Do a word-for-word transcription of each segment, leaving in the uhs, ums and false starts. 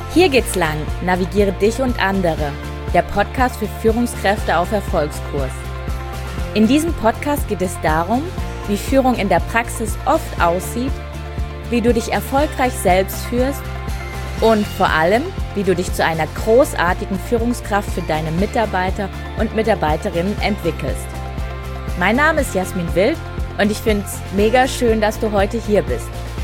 Hier geht's lang, navigiere dich und andere. Der Podcast für Führungskräfte auf Erfolgskurs. In diesem Podcast geht es darum, wie Führung in der Praxis oft aussieht, wie du dich erfolgreich selbst führst und vor allem, wie du dich zu einer großartigen Führungskraft für deine Mitarbeiter und Mitarbeiterinnen entwickelst. Mein Name ist Jasmin Wild und ich finde es mega schön, dass du heute hier bist.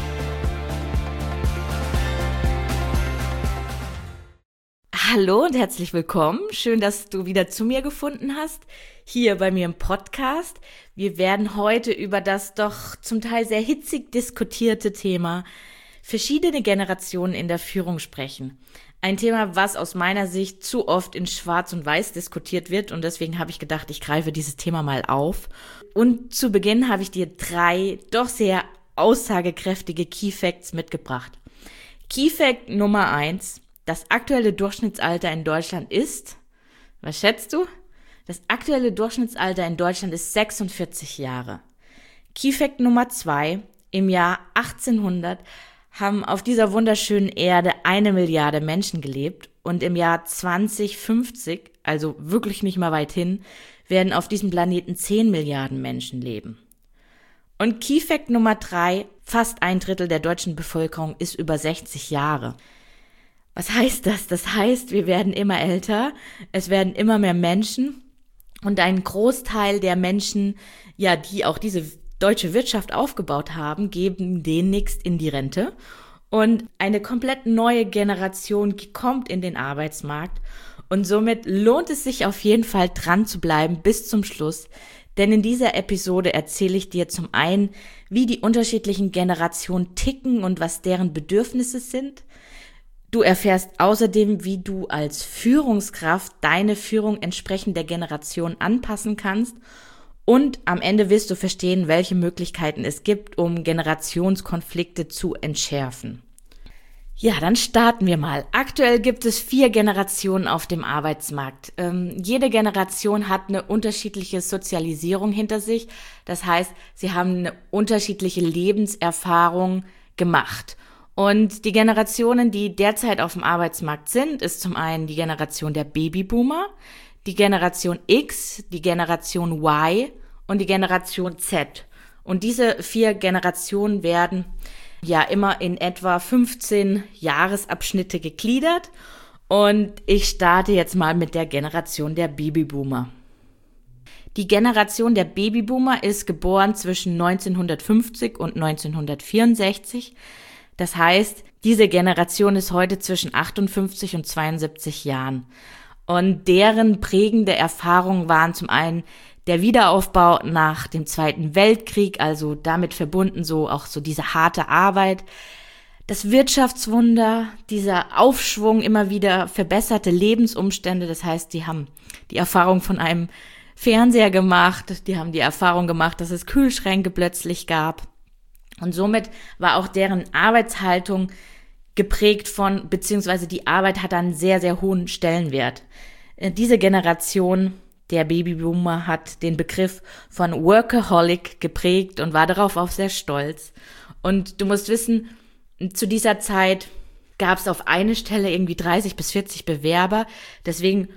Hallo und herzlich willkommen. Schön, dass du wieder zu mir gefunden hast, hier bei mir im Podcast. Wir werden heute über das doch zum Teil sehr hitzig diskutierte Thema verschiedene Generationen in der Führung sprechen. Ein Thema, was aus meiner Sicht zu oft in Schwarz und Weiß diskutiert wird und deswegen habe ich gedacht, ich greife dieses Thema mal auf. Und zu Beginn habe ich dir drei doch sehr aussagekräftige Key Facts mitgebracht. Key Fact Nummer eins. Das aktuelle Durchschnittsalter in Deutschland ist, was schätzt du? Das aktuelle Durchschnittsalter in Deutschland ist sechsundvierzig Jahre. Key Fact Nummer zwei. Im Jahr achtzehnhundert haben auf dieser wunderschönen Erde eine Milliarde Menschen gelebt und im Jahr zwanzig fünfzig, also wirklich nicht mal weit hin, werden auf diesem Planeten zehn Milliarden Menschen leben. Und Key Fact Nummer drei. Fast ein Drittel der deutschen Bevölkerung ist über sechzig Jahre. Was heißt das? Das heißt, wir werden immer älter, es werden immer mehr Menschen und ein Großteil der Menschen, ja, die auch diese deutsche Wirtschaft aufgebaut haben, geben demnächst in die Rente und eine komplett neue Generation kommt in den Arbeitsmarkt und somit lohnt es sich auf jeden Fall dran zu bleiben bis zum Schluss, denn in dieser Episode erzähle ich dir zum einen, wie die unterschiedlichen Generationen ticken und was deren Bedürfnisse sind. Du erfährst außerdem, wie du als Führungskraft deine Führung entsprechend der Generation anpassen kannst und am Ende wirst du verstehen, welche Möglichkeiten es gibt, um Generationskonflikte zu entschärfen. Ja, dann starten wir mal. Aktuell gibt es vier Generationen auf dem Arbeitsmarkt. Ähm, jede Generation hat eine unterschiedliche Sozialisierung hinter sich. Das heißt, sie haben eine unterschiedliche Lebenserfahrung gemacht. Und die Generationen, die derzeit auf dem Arbeitsmarkt sind, ist zum einen die Generation der Babyboomer, die Generation X, die Generation Y und die Generation Z. Und diese vier Generationen werden ja immer in etwa fünfzehn Jahresabschnitte gegliedert. Und ich starte jetzt mal mit der Generation der Babyboomer. Die Generation der Babyboomer ist geboren zwischen neunzehnhundertfünfzig und neunzehnhundertvierundsechzig. Das heißt, diese Generation ist heute zwischen achtundfünfzig und zweiundsiebzig Jahren. Und deren prägende Erfahrungen waren zum einen der Wiederaufbau nach dem Zweiten Weltkrieg, also damit verbunden so auch so diese harte Arbeit, das Wirtschaftswunder, dieser Aufschwung, immer wieder verbesserte Lebensumstände. Das heißt, die haben die Erfahrung von einem Fernseher gemacht, die haben die Erfahrung gemacht, dass es Kühlschränke plötzlich gab. Und somit war auch deren Arbeitshaltung geprägt von, beziehungsweise die Arbeit hat einen sehr, sehr hohen Stellenwert. Diese Generation der Babyboomer hat den Begriff von Workaholic geprägt und war darauf auch sehr stolz. Und du musst wissen, zu dieser Zeit gab es auf eine Stelle irgendwie dreißig bis vierzig Bewerber. Deswegen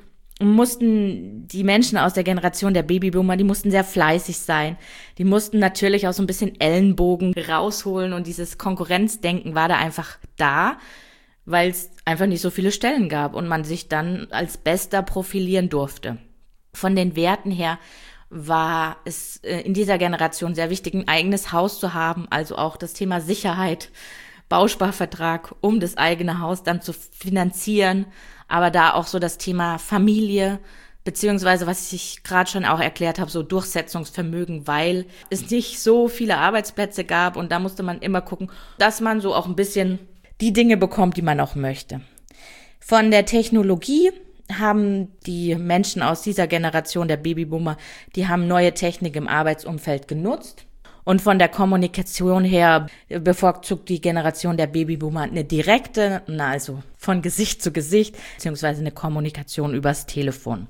mussten die Menschen aus der Generation der Babyboomer, die mussten sehr fleißig sein. Die mussten natürlich auch so ein bisschen Ellenbogen rausholen und dieses Konkurrenzdenken war da einfach da, weil es einfach nicht so viele Stellen gab und man sich dann als Bester profilieren durfte. Von den Werten her war es in dieser Generation sehr wichtig, ein eigenes Haus zu haben, also auch das Thema Sicherheit, Bausparvertrag, um das eigene Haus dann zu finanzieren, aber da auch so das Thema Familie, beziehungsweise was ich gerade schon auch erklärt habe, so Durchsetzungsvermögen, weil es nicht so viele Arbeitsplätze gab und da musste man immer gucken, dass man so auch ein bisschen die Dinge bekommt, die man auch möchte. Von der Technologie haben die Menschen aus dieser Generation der Babyboomer, die haben neue Technik im Arbeitsumfeld genutzt. Und von der Kommunikation her bevorzugt die Generation der Babyboomer eine direkte, also von Gesicht zu Gesicht, beziehungsweise eine Kommunikation übers Telefon.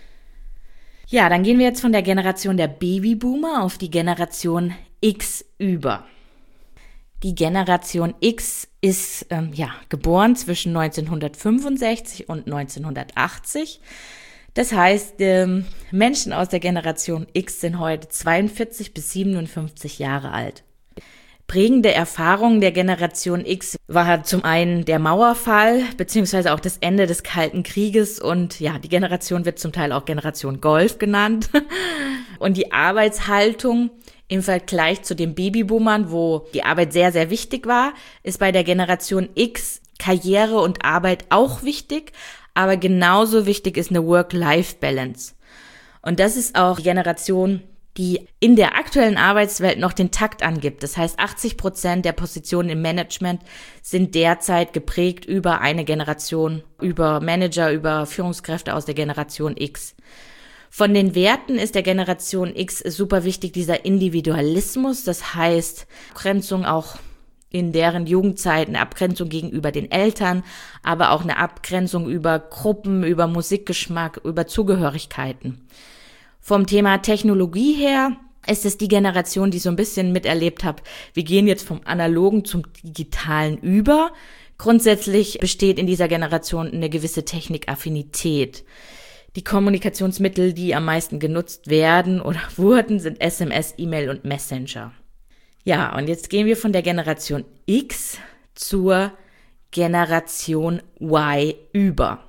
Ja, dann gehen wir jetzt von der Generation der Babyboomer auf die Generation X über. Die Generation X ist ähm, ja geboren zwischen neunzehnhundertfünfundsechzig und neunzehnhundertachtzig. Das heißt, ähm, Menschen aus der Generation X sind heute zweiundvierzig bis siebenundfünfzig Jahre alt. Prägende Erfahrungen der Generation X war zum einen der Mauerfall, beziehungsweise auch das Ende des Kalten Krieges und ja, die Generation wird zum Teil auch Generation Golf genannt. Und die Arbeitshaltung im Vergleich zu den Babyboomern, wo die Arbeit sehr, sehr wichtig war, ist bei der Generation X Karriere und Arbeit auch wichtig, aber genauso wichtig ist eine Work-Life-Balance. Und das ist auch die Generation, die in der aktuellen Arbeitswelt noch den Takt angibt. Das heißt, achtzig Prozent der Positionen im Management sind derzeit geprägt über eine Generation, über Manager, über Führungskräfte aus der Generation X. Von den Werten ist der Generation X super wichtig dieser Individualismus, das heißt Abgrenzung auch in deren Jugendzeit, eine Abgrenzung gegenüber den Eltern, aber auch eine Abgrenzung über Gruppen, über Musikgeschmack, über Zugehörigkeiten. Vom Thema Technologie her ist es die Generation, die so ein bisschen miterlebt hat, wir gehen jetzt vom Analogen zum Digitalen über. Grundsätzlich besteht in dieser Generation eine gewisse Technikaffinität. Die Kommunikationsmittel, die am meisten genutzt werden oder wurden, sind S M S, E-Mail und Messenger. Ja, und jetzt gehen wir von der Generation X zur Generation Y über.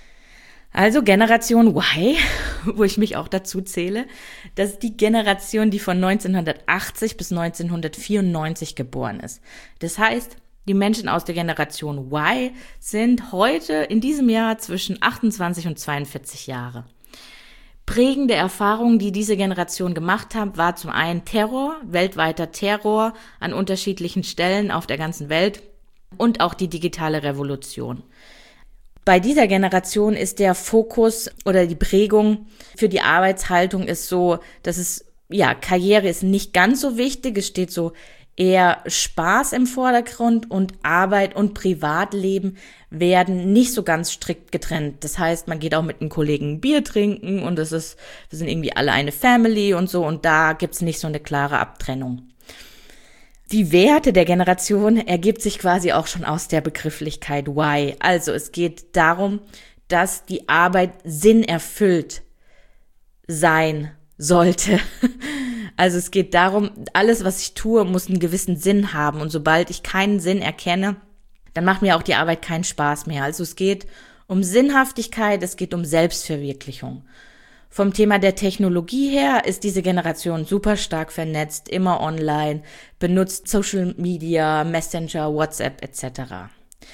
Also Generation Y, wo ich mich auch dazu zähle, das ist die Generation, die von neunzehnhundertachtzig bis neunzehnhundertvierundneunzig geboren ist. Das heißt, die Menschen aus der Generation Y sind heute in diesem Jahr zwischen achtundzwanzig und zweiundvierzig Jahre. Prägende Erfahrungen, die diese Generation gemacht hat, war zum einen Terror, weltweiter Terror an unterschiedlichen Stellen auf der ganzen Welt und auch die digitale Revolution. Bei dieser Generation ist der Fokus oder die Prägung für die Arbeitshaltung ist so, dass es, ja, Karriere ist nicht ganz so wichtig, es steht so eher Spaß im Vordergrund und Arbeit und Privatleben werden nicht so ganz strikt getrennt. Das heißt, man geht auch mit einem Kollegen Bier trinken und es ist, wir sind irgendwie alle eine Family und so und da gibt's nicht so eine klare Abtrennung. Die Werte der Generation ergibt sich quasi auch schon aus der Begrifflichkeit Y. Also es geht darum, dass die Arbeit sinnerfüllt sein sollte. Also es geht darum, alles, was ich tue, muss einen gewissen Sinn haben. Und sobald ich keinen Sinn erkenne, dann macht mir auch die Arbeit keinen Spaß mehr. Also es geht um Sinnhaftigkeit, es geht um Selbstverwirklichung. Vom Thema der Technologie her ist diese Generation super stark vernetzt, immer online, benutzt Social Media, Messenger, WhatsApp et cetera.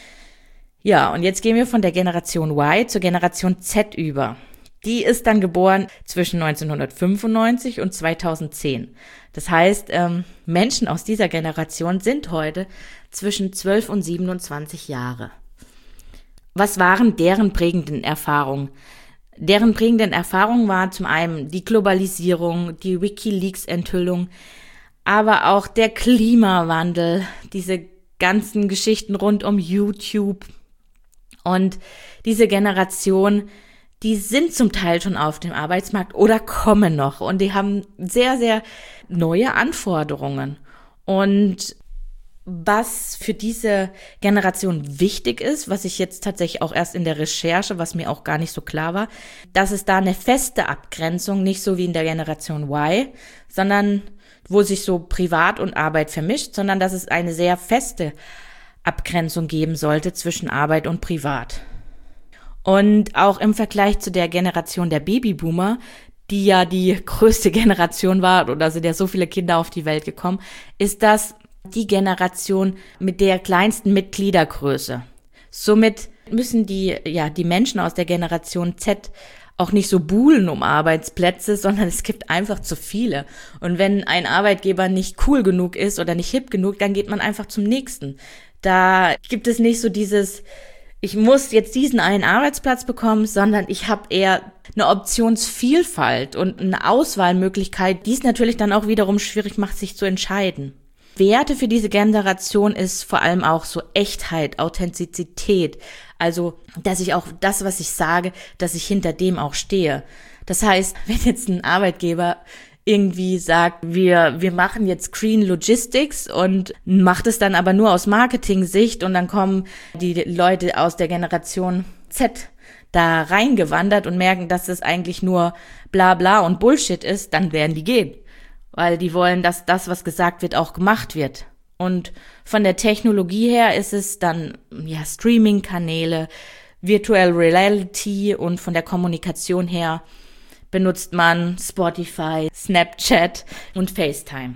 Ja, und jetzt gehen wir von der Generation Y zur Generation Z über. Die ist dann geboren zwischen neunzehnhundertfünfundneunzig und zweitausendzehn. Das heißt, ähm, Menschen aus dieser Generation sind heute zwischen zwölf und siebenundzwanzig Jahre. Was waren deren prägenden Erfahrungen? Deren prägenden Erfahrungen war zum einen die Globalisierung, die WikiLeaks-Enthüllung, aber auch der Klimawandel, diese ganzen Geschichten rund um YouTube. Und diese Generation, die sind zum Teil schon auf dem Arbeitsmarkt oder kommen noch und die haben sehr, sehr neue Anforderungen. Und was für diese Generation wichtig ist, was ich jetzt tatsächlich auch erst in der Recherche, was mir auch gar nicht so klar war, dass es da eine feste Abgrenzung, nicht so wie in der Generation Y, sondern wo sich so Privat und Arbeit vermischt, sondern dass es eine sehr feste Abgrenzung geben sollte zwischen Arbeit und Privat. Und auch im Vergleich zu der Generation der Babyboomer, die ja die größte Generation war, oder sind ja so viele Kinder auf die Welt gekommen, ist das die Generation mit der kleinsten Mitgliedergröße. Somit müssen die, ja, die Menschen aus der Generation Z auch nicht so buhlen um Arbeitsplätze, sondern es gibt einfach zu viele. Und wenn ein Arbeitgeber nicht cool genug ist oder nicht hip genug, dann geht man einfach zum nächsten. Da gibt es nicht so dieses, ich muss jetzt diesen einen Arbeitsplatz bekommen, sondern ich habe eher eine Optionsvielfalt und eine Auswahlmöglichkeit, die es natürlich dann auch wiederum schwierig macht, sich zu entscheiden. Werte für diese Generation ist vor allem auch so Echtheit, Authentizität. Also, dass ich auch das, was ich sage, dass ich hinter dem auch stehe. Das heißt, wenn jetzt ein Arbeitgeber irgendwie sagt, wir wir machen jetzt Green Logistics und macht es dann aber nur aus Marketing-Sicht und dann kommen die Leute aus der Generation Z da reingewandert und merken, dass es eigentlich nur bla bla und Bullshit ist, dann werden die gehen. Weil die wollen, dass das, was gesagt wird, auch gemacht wird. Und von der Technologie her ist es dann ja Streaming-Kanäle, Virtual Reality und von der Kommunikation her benutzt man Spotify, Snapchat und FaceTime.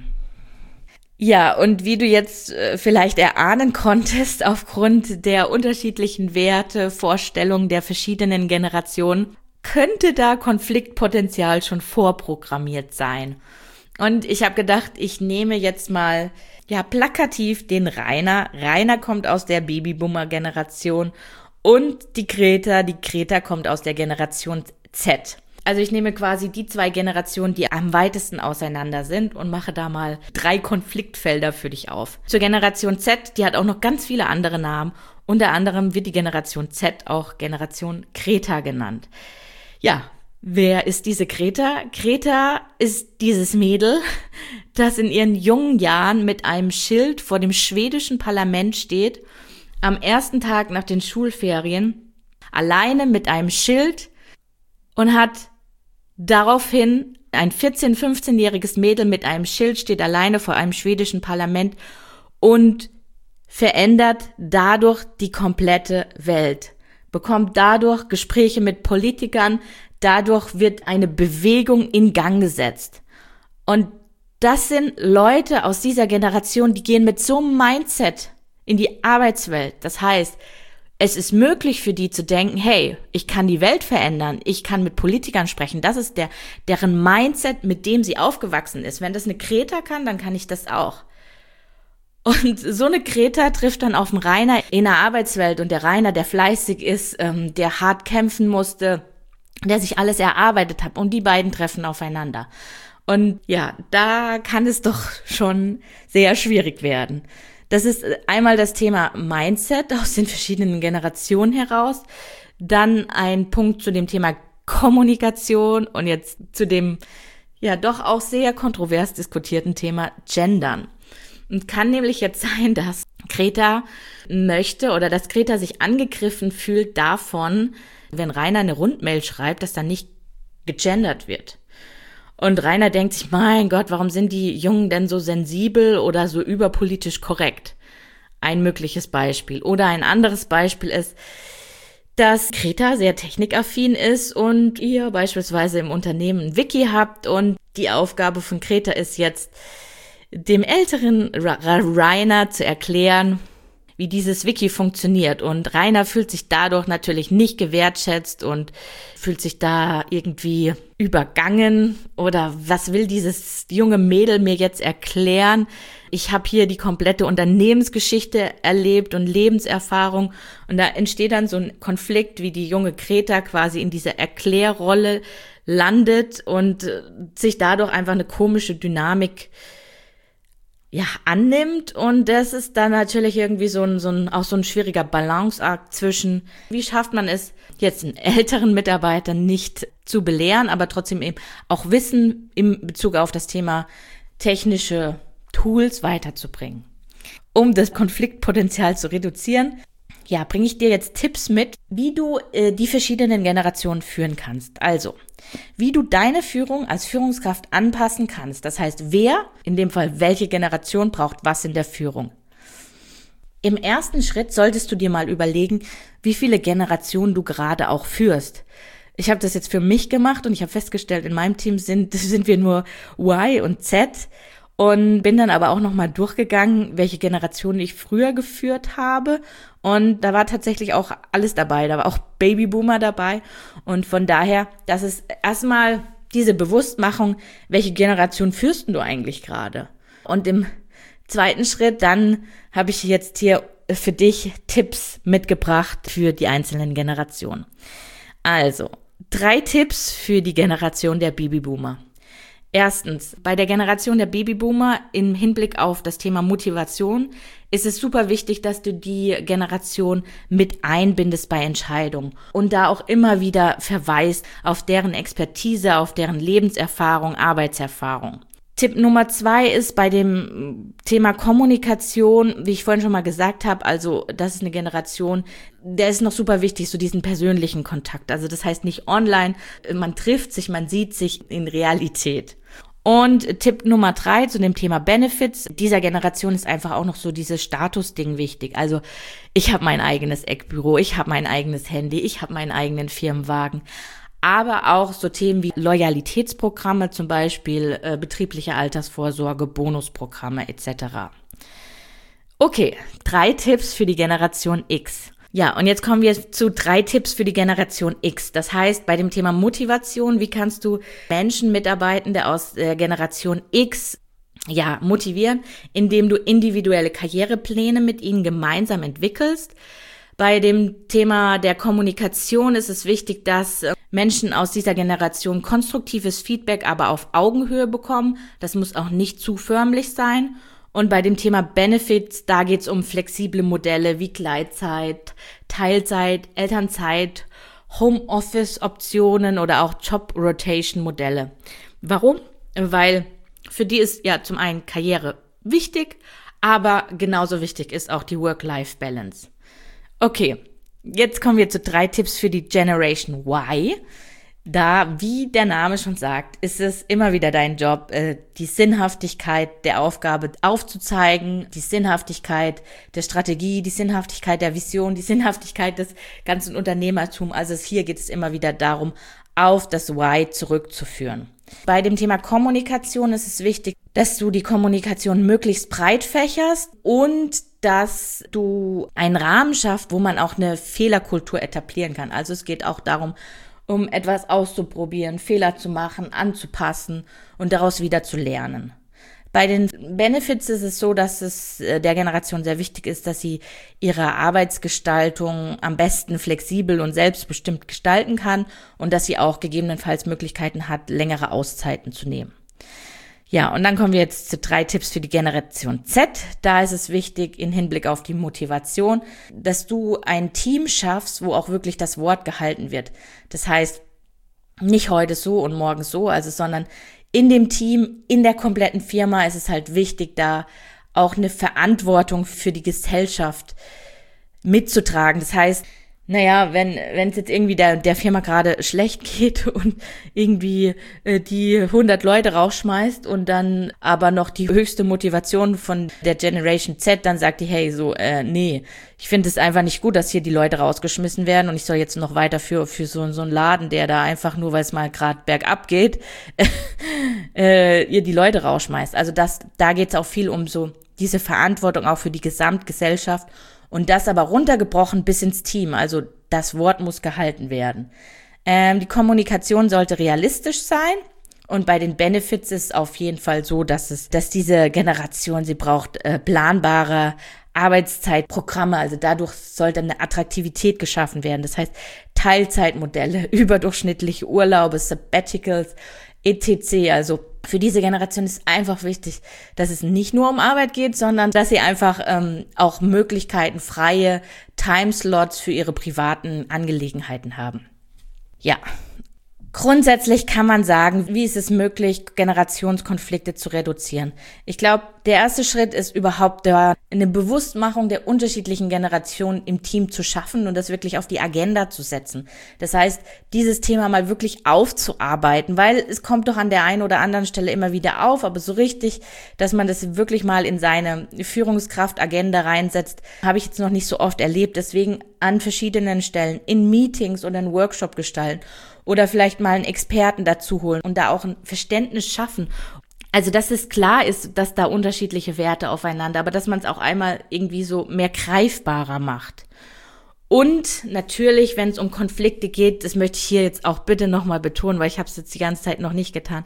Ja, und wie du jetzt äh, vielleicht erahnen konntest, aufgrund der unterschiedlichen Werte, Vorstellungen der verschiedenen Generationen, könnte da Konfliktpotenzial schon vorprogrammiert sein. Und ich habe gedacht, ich nehme jetzt mal ja plakativ den Rainer. Rainer kommt aus der Babyboomer-Generation und die Greta, die Greta kommt aus der Generation Z. Also ich nehme quasi die zwei Generationen, die am weitesten auseinander sind und mache da mal drei Konfliktfelder für dich auf. Zur Generation Z, die hat auch noch ganz viele andere Namen. Unter anderem wird die Generation Z auch Generation Greta genannt. Ja, wer ist diese Greta? Greta ist dieses Mädel, das in ihren jungen Jahren mit einem Schild vor dem schwedischen Parlament steht, am ersten Tag nach den Schulferien, alleine mit einem Schild und hat daraufhin ein vierzehn-, fünfzehnjähriges Mädel mit einem Schild steht alleine vor einem schwedischen Parlament und verändert dadurch die komplette Welt, bekommt dadurch Gespräche mit Politikern, dadurch wird eine Bewegung in Gang gesetzt. Und das sind Leute aus dieser Generation, die gehen mit so einem Mindset in die Arbeitswelt. Das heißt, es ist möglich für die zu denken, hey, ich kann die Welt verändern, ich kann mit Politikern sprechen. Das ist der, deren Mindset, mit dem sie aufgewachsen ist. Wenn das eine Greta kann, dann kann ich das auch. Und so eine Greta trifft dann auf einen Rainer in der Arbeitswelt und der Rainer, der fleißig ist, ähm, der hart kämpfen musste, der sich alles erarbeitet hat und die beiden treffen aufeinander. Und ja, da kann es doch schon sehr schwierig werden. Das ist einmal das Thema Mindset aus den verschiedenen Generationen heraus, dann ein Punkt zu dem Thema Kommunikation und jetzt zu dem ja doch auch sehr kontrovers diskutierten Thema Gendern. Und kann nämlich jetzt sein, dass Greta möchte oder dass Greta sich angegriffen fühlt davon, wenn Rainer eine Rundmail schreibt, dass dann nicht gegendert wird. Und Rainer denkt sich, mein Gott, warum sind die Jungen denn so sensibel oder so überpolitisch korrekt? Ein mögliches Beispiel. Oder ein anderes Beispiel ist, dass Greta sehr technikaffin ist und ihr beispielsweise im Unternehmen ein Wiki habt und die Aufgabe von Greta ist jetzt, dem älteren Rainer zu erklären, wie dieses Wiki funktioniert. Und Rainer fühlt sich dadurch natürlich nicht gewertschätzt und fühlt sich da irgendwie übergangen oder was will dieses junge Mädel mir jetzt erklären? Ich habe hier die komplette Unternehmensgeschichte erlebt und Lebenserfahrung und da entsteht dann so ein Konflikt, wie die junge Greta quasi in dieser Erklärrolle landet und sich dadurch einfach eine komische Dynamik ja, annimmt und das ist dann natürlich irgendwie so ein, so ein, auch so ein schwieriger Balanceakt zwischen, wie schafft man es, jetzt einen älteren Mitarbeiter nicht zu belehren, aber trotzdem eben auch Wissen in Bezug auf das Thema technische Tools weiterzubringen. Um das Konfliktpotenzial zu reduzieren, ja, bringe ich dir jetzt Tipps mit, wie du äh, die verschiedenen Generationen führen kannst. Also, wie du deine Führung als Führungskraft anpassen kannst. Das heißt, wer, in dem Fall welche Generation, braucht was in der Führung. Im ersten Schritt solltest du dir mal überlegen, wie viele Generationen du gerade auch führst. Ich habe das jetzt für mich gemacht und ich habe festgestellt, in meinem Team sind, sind wir nur Y und Z. Und bin dann aber auch nochmal durchgegangen, welche Generationen ich früher geführt habe. Und da war tatsächlich auch alles dabei. Da war auch Babyboomer dabei. Und von daher, das ist erstmal diese Bewusstmachung, welche Generation führst du eigentlich gerade? Und im zweiten Schritt, dann habe ich jetzt hier für dich Tipps mitgebracht für die einzelnen Generationen. Also, drei Tipps für die Generation der Babyboomer. Erstens, bei der Generation der Babyboomer im Hinblick auf das Thema Motivation ist es super wichtig, dass du die Generation mit einbindest bei Entscheidungen und da auch immer wieder verweist auf deren Expertise, auf deren Lebenserfahrung, Arbeitserfahrung. Tipp Nummer zwei ist bei dem Thema Kommunikation, wie ich vorhin schon mal gesagt habe, also das ist eine Generation, der ist noch super wichtig, so diesen persönlichen Kontakt. Also das heißt nicht online, man trifft sich, man sieht sich in Realität. Und Tipp Nummer drei zu dem Thema Benefits. Dieser Generation ist einfach auch noch so dieses Statusding wichtig. Also ich habe mein eigenes Eckbüro, ich habe mein eigenes Handy, ich habe meinen eigenen Firmenwagen. Aber auch so Themen wie Loyalitätsprogramme, zum Beispiel äh, betriebliche Altersvorsorge, Bonusprogramme et cetera. Okay, drei Tipps für die Generation X. Ja, und jetzt kommen wir zu drei Tipps für die Generation X. Das heißt, bei dem Thema Motivation, wie kannst du Menschen, Mitarbeitende aus der Generation X ja, motivieren, indem du individuelle Karrierepläne mit ihnen gemeinsam entwickelst. Bei dem Thema der Kommunikation ist es wichtig, dass Menschen aus dieser Generation konstruktives Feedback aber auf Augenhöhe bekommen. Das muss auch nicht zu förmlich sein. Und bei dem Thema Benefits, da geht es um flexible Modelle wie Gleitzeit, Teilzeit, Elternzeit, Homeoffice-Optionen oder auch Job-Rotation-Modelle. Warum? Weil für die ist ja zum einen Karriere wichtig, aber genauso wichtig ist auch die Work-Life-Balance. Okay, jetzt kommen wir zu drei Tipps für die Generation Y. Da, wie der Name schon sagt, ist es immer wieder dein Job, die Sinnhaftigkeit der Aufgabe aufzuzeigen, die Sinnhaftigkeit der Strategie, die Sinnhaftigkeit der Vision, die Sinnhaftigkeit des ganzen Unternehmertums. Also hier geht es immer wieder darum, auf das Why zurückzuführen. Bei dem Thema Kommunikation ist es wichtig, dass du die Kommunikation möglichst breit fächerst und dass du einen Rahmen schaffst, wo man auch eine Fehlerkultur etablieren kann. Also es geht auch darum, um etwas auszuprobieren, Fehler zu machen, anzupassen und daraus wieder zu lernen. Bei den Benefits ist es so, dass es der Generation sehr wichtig ist, dass sie ihre Arbeitsgestaltung am besten flexibel und selbstbestimmt gestalten kann und dass sie auch gegebenenfalls Möglichkeiten hat, längere Auszeiten zu nehmen. Ja, und dann kommen wir jetzt zu drei Tipps für die Generation Z. Da ist es wichtig, in Hinblick auf die Motivation, dass du ein Team schaffst, wo auch wirklich das Wort gehalten wird. Das heißt, nicht heute so und morgen so, also, sondern in dem Team, in der kompletten Firma ist es halt wichtig, da auch eine Verantwortung für die Gesellschaft mitzutragen. Das heißt, naja, wenn wenn es jetzt irgendwie der der Firma gerade schlecht geht und irgendwie äh, die hundert Leute rausschmeißt und dann aber noch die höchste Motivation von der Generation Z, dann sagt die, hey, so, äh, nee, ich finde es einfach nicht gut, dass hier die Leute rausgeschmissen werden und ich soll jetzt noch weiter für für so, so einen Laden, der da einfach nur, weil es mal gerade bergab geht, äh, ihr die Leute rausschmeißt. Also das, da geht es auch viel um so diese Verantwortung auch für die Gesamtgesellschaft. Und das aber runtergebrochen bis ins Team. Also das Wort muss gehalten werden. Ähm, die Kommunikation sollte realistisch sein. Und bei den Benefits ist es auf jeden Fall so, dass es, dass diese Generation, sie braucht äh, planbare Arbeitszeitprogramme. Also dadurch sollte eine Attraktivität geschaffen werden. Das heißt Teilzeitmodelle, überdurchschnittliche Urlaube, Sabbaticals, et cetera. Also für diese Generation ist einfach wichtig, dass es nicht nur um Arbeit geht, sondern dass sie einfach ähm, auch Möglichkeiten, freie Timeslots für ihre privaten Angelegenheiten haben. Ja, grundsätzlich kann man sagen, wie ist es möglich, Generationskonflikte zu reduzieren? Ich glaube, der erste Schritt ist überhaupt da, eine Bewusstmachung der unterschiedlichen Generationen im Team zu schaffen und das wirklich auf die Agenda zu setzen. Das heißt, dieses Thema mal wirklich aufzuarbeiten, weil es kommt doch an der einen oder anderen Stelle immer wieder auf, aber so richtig, dass man das wirklich mal in seine Führungskraft-Agenda reinsetzt, habe ich jetzt noch nicht so oft erlebt. Deswegen an verschiedenen Stellen, in Meetings oder in Workshop gestalten oder vielleicht mal einen Experten dazu holen und da auch ein Verständnis schaffen. Also, dass es klar ist, dass da unterschiedliche Werte aufeinander, aber dass man es auch einmal irgendwie so mehr greifbarer macht. Und natürlich, wenn es um Konflikte geht, das möchte ich hier jetzt auch bitte nochmal betonen, weil ich habe es jetzt die ganze Zeit noch nicht getan,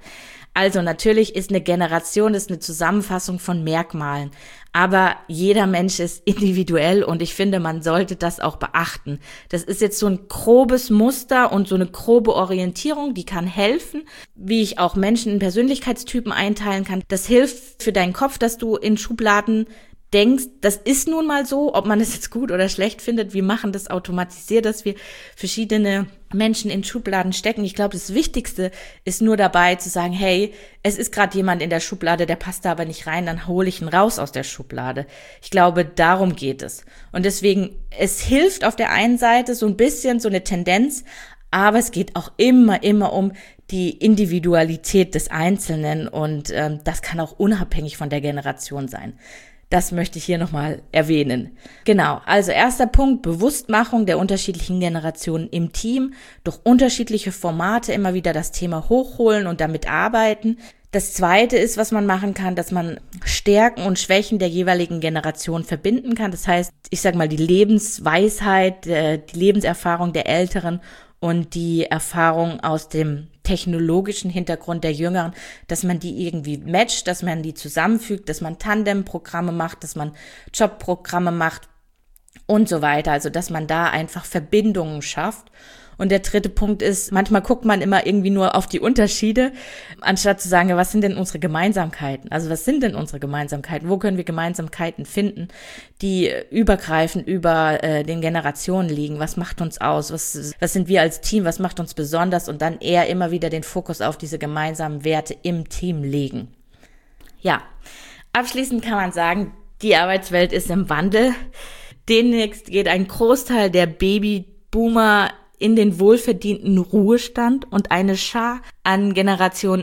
Also natürlich ist eine Generation, ist eine Zusammenfassung von Merkmalen. Aber jeder Mensch ist individuell und ich finde, man sollte das auch beachten. Das ist jetzt so ein grobes Muster und so eine grobe Orientierung, die kann helfen, wie ich auch Menschen in Persönlichkeitstypen einteilen kann. Das hilft für deinen Kopf, dass du in Schubladen denkst, das ist nun mal so, ob man es jetzt gut oder schlecht findet. Wir machen das automatisiert, dass wir verschiedene Menschen in Schubladen stecken. Ich glaube, das Wichtigste ist nur dabei zu sagen, hey, es ist gerade jemand in der Schublade, der passt da aber nicht rein, dann hole ich ihn raus aus der Schublade. Ich glaube, darum geht es. Und deswegen, es hilft auf der einen Seite so ein bisschen, so eine Tendenz, aber es geht auch immer, immer um die Individualität des Einzelnen und ähm, das kann auch unabhängig von der Generation sein. Das möchte ich hier nochmal erwähnen. Genau, also erster Punkt, Bewusstmachung der unterschiedlichen Generationen im Team, durch unterschiedliche Formate immer wieder das Thema hochholen und damit arbeiten. Das zweite ist, was man machen kann, dass man Stärken und Schwächen der jeweiligen Generation verbinden kann. Das heißt, ich sag mal, die Lebensweisheit, die Lebenserfahrung der Älteren und die Erfahrung aus dem technologischen Hintergrund der Jüngeren, dass man die irgendwie matcht, dass man die zusammenfügt, dass man Tandemprogramme macht, dass man Jobprogramme macht und so weiter. Also, dass man da einfach Verbindungen schafft. Und der dritte Punkt ist, manchmal guckt man immer irgendwie nur auf die Unterschiede, anstatt zu sagen, ja, was sind denn unsere Gemeinsamkeiten? Also was sind denn unsere Gemeinsamkeiten? Wo können wir Gemeinsamkeiten finden, die übergreifend über äh, den Generationen liegen? Was macht uns aus? Was, was sind wir als Team? Was macht uns besonders? Und dann eher immer wieder den Fokus auf diese gemeinsamen Werte im Team legen. Ja, abschließend kann man sagen, die Arbeitswelt ist im Wandel. Demnächst geht ein Großteil der Babyboomer in den wohlverdienten Ruhestand und eine Schar an Generation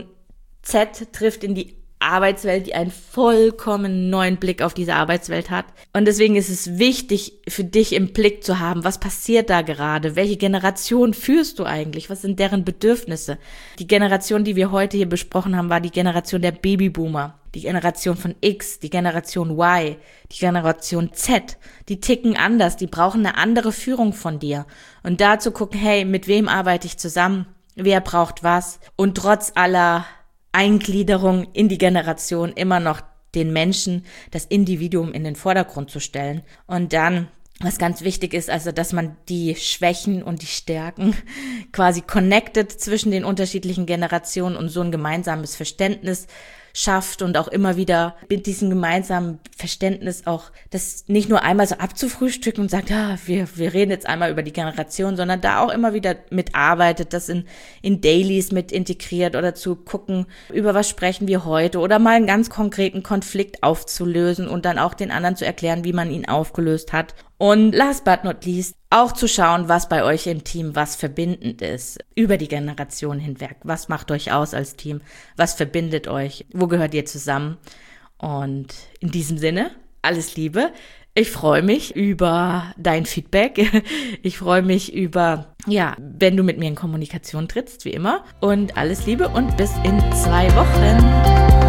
Z trifft in die Arbeitswelt, die einen vollkommen neuen Blick auf diese Arbeitswelt hat. Und deswegen ist es wichtig für dich im Blick zu haben, was passiert da gerade? Welche Generation führst du eigentlich? Was sind deren Bedürfnisse? Die Generation, die wir heute hier besprochen haben, war die Generation der Babyboomer. Die Generation von X, die Generation Y, die Generation Z, die ticken anders, die brauchen eine andere Führung von dir. Und da zu gucken, hey, mit wem arbeite ich zusammen? Wer braucht was? Und trotz aller Eingliederung in die Generation immer noch den Menschen, das Individuum in den Vordergrund zu stellen. Und dann, was ganz wichtig ist, also, dass man die Schwächen und die Stärken quasi connected zwischen den unterschiedlichen Generationen und so ein gemeinsames Verständnis schafft und auch immer wieder mit diesem gemeinsamen Verständnis auch das nicht nur einmal so abzufrühstücken und sagt, ja, wir wir reden jetzt einmal über die Generation, sondern da auch immer wieder mitarbeitet, das in in Dailies mit integriert oder zu gucken, über was sprechen wir heute oder mal einen ganz konkreten Konflikt aufzulösen und dann auch den anderen zu erklären, wie man ihn aufgelöst hat. Und last but not least, auch zu schauen, was bei euch im Team was verbindend ist, über die Generation hinweg. Was macht euch aus als Team? Was verbindet euch? Wo gehört ihr zusammen? Und in diesem Sinne, alles Liebe. Ich freue mich über dein Feedback. Ich freue mich über, ja, wenn du mit mir in Kommunikation trittst, wie immer. Und alles Liebe und bis in zwei Wochen.